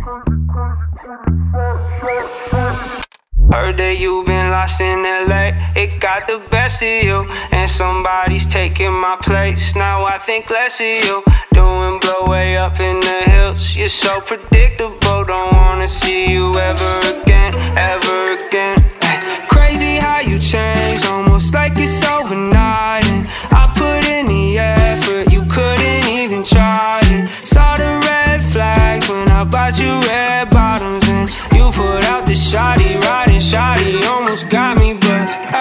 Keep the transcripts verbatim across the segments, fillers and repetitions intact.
Heard that you've been lost in L A. It got the best of you, and somebody's taking my place. Now I think less of you, doing blow way up in the hills. You're so predictable, don't wanna see you ever again, ever again. Crazy how you change, almost like it's overnight. And I put in the effort, you couldn't even try it. Saw the red flags when I bought you red bottoms, and you put out the shoddy, riding shoddy, almost got me, but I,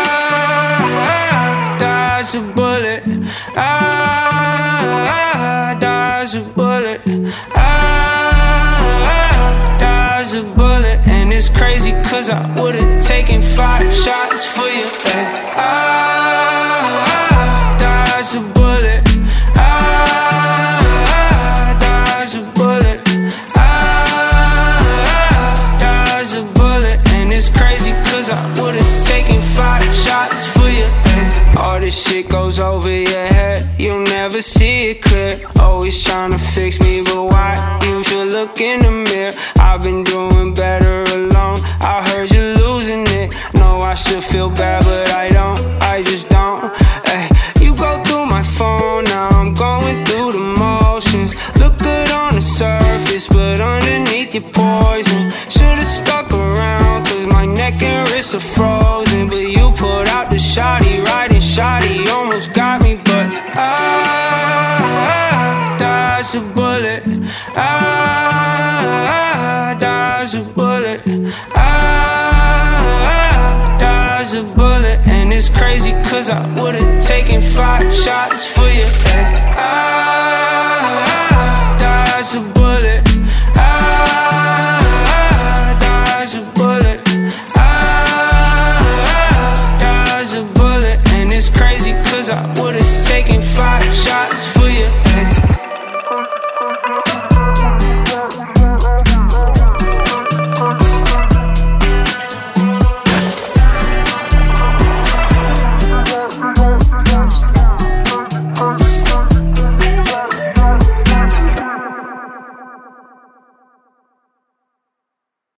I dodged a bullet. I, I dodged a bullet. I, I dodged a bullet, and it's crazy 'cause I would've taken five shots for you. I, I dodged a bullet. I, I dodged a bullet. I, I dodged a bullet, and it's crazy 'cause I would've taken five shots for you. All this shit goes over your head, you'll never see it clear. Always trying to fix me, but why? You should look in the mirror. I've been doing better alone. I heard you're losing it. No, I should feel bad, but I don't. I just don't. Ay, you go through my phone, now I'm going through the motions. Look good on the surface, but underneath you're poison. Should've stuck around, 'cause my neck and wrists are frozen. But you put out the shoddy, riding shoddy, almost got me, but I, I dodged a bullet. I, I dodged a bullet. I, I dodged a bullet, and it's crazy 'cause I would've taken five shots